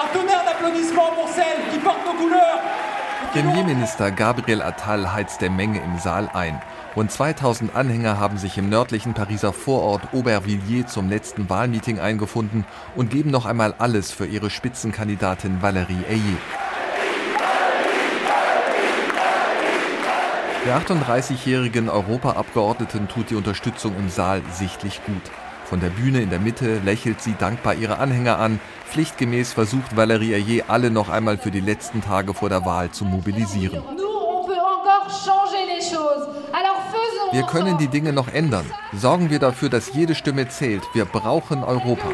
Premierminister Gabriel Attal heizt der Menge im Saal ein. Rund 2000 Anhänger haben sich im nördlichen Pariser Vorort Aubervilliers zum letzten Wahlmeeting eingefunden und geben noch einmal alles für ihre Spitzenkandidatin Valérie Ayé. Der 38-jährigen Europaabgeordneten tut die Unterstützung im Saal sichtlich gut. Von der Bühne in der Mitte lächelt sie dankbar ihre Anhänger an. Pflichtgemäß versucht Valérie Ayé, alle noch einmal für die letzten Tage vor der Wahl zu mobilisieren. Wir können die Dinge noch ändern. Sorgen wir dafür, dass jede Stimme zählt. Wir brauchen Europa.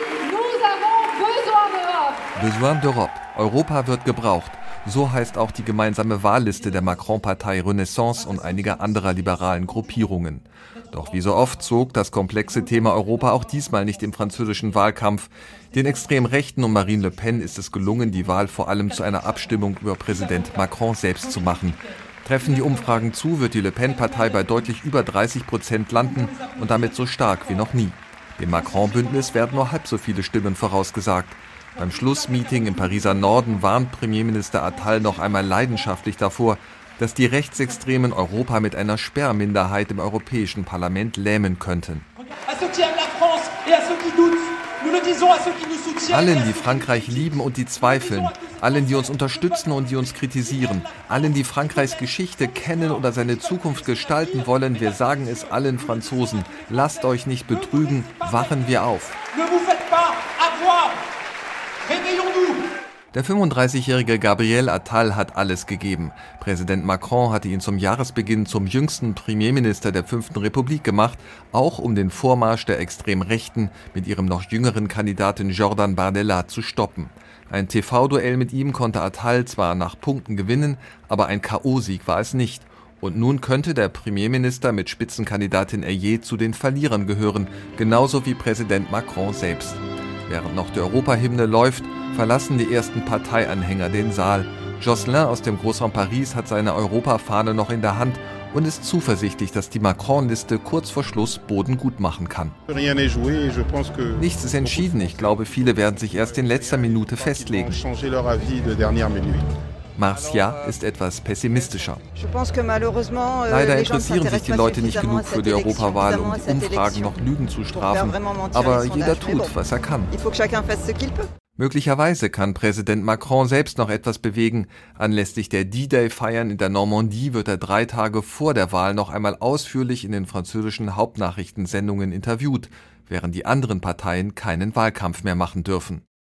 Besoin d'Europe. Europa wird gebraucht. So heißt auch die gemeinsame Wahlliste der Macron-Partei Renaissance und einiger anderer liberalen Gruppierungen. Doch wie so oft zog das komplexe Thema Europa auch diesmal nicht im französischen Wahlkampf. Den extrem Rechten und Marine Le Pen ist es gelungen, die Wahl vor allem zu einer Abstimmung über Präsident Macron selbst zu machen. Treffen die Umfragen zu, wird die Le Pen-Partei bei deutlich über 30% landen und damit so stark wie noch nie. Dem Macron-Bündnis werden nur halb so viele Stimmen vorausgesagt. Beim Schlussmeeting im Pariser Norden warnt Premierminister Attal noch einmal leidenschaftlich davor, dass die Rechtsextremen Europa mit einer Sperrminderheit im Europäischen Parlament lähmen könnten. Allen, die Frankreich lieben und die zweifeln, allen, die uns unterstützen und die uns kritisieren, allen, die Frankreichs Geschichte kennen oder seine Zukunft gestalten wollen, wir sagen es allen Franzosen, lasst euch nicht betrügen, wachen wir auf. Der 35-jährige Gabriel Attal hat alles gegeben. Präsident Macron hatte ihn zum Jahresbeginn zum jüngsten Premierminister der 5. Republik gemacht, auch um den Vormarsch der extrem Rechten mit ihrem noch jüngeren Kandidaten Jordan Bardella zu stoppen. Ein TV-Duell mit ihm konnte Attal zwar nach Punkten gewinnen, aber ein K.O.-Sieg war es nicht. Und nun könnte der Premierminister mit Spitzenkandidatin Ayé zu den Verlierern gehören, genauso wie Präsident Macron selbst. Während noch die Europahymne läuft, verlassen die ersten Parteianhänger den Saal. Jocelyn aus dem Großraum Paris hat seine Europafahne noch in der Hand und ist zuversichtlich, dass die Macron-Liste kurz vor Schluss Boden gut machen kann. Nichts ist entschieden. Ich glaube, viele werden sich erst in letzter Minute festlegen. Marcia ist etwas pessimistischer. Leider interessieren sich die Leute nicht genug für die Europawahl, um die Umfragen noch Lügen zu strafen. Aber jeder tut, was er kann. Möglicherweise kann Präsident Macron selbst noch etwas bewegen. Anlässlich der D-Day-Feiern in der Normandie wird er 3 Tage vor der Wahl noch einmal ausführlich in den französischen Hauptnachrichtensendungen interviewt, während die anderen Parteien keinen Wahlkampf mehr machen dürfen.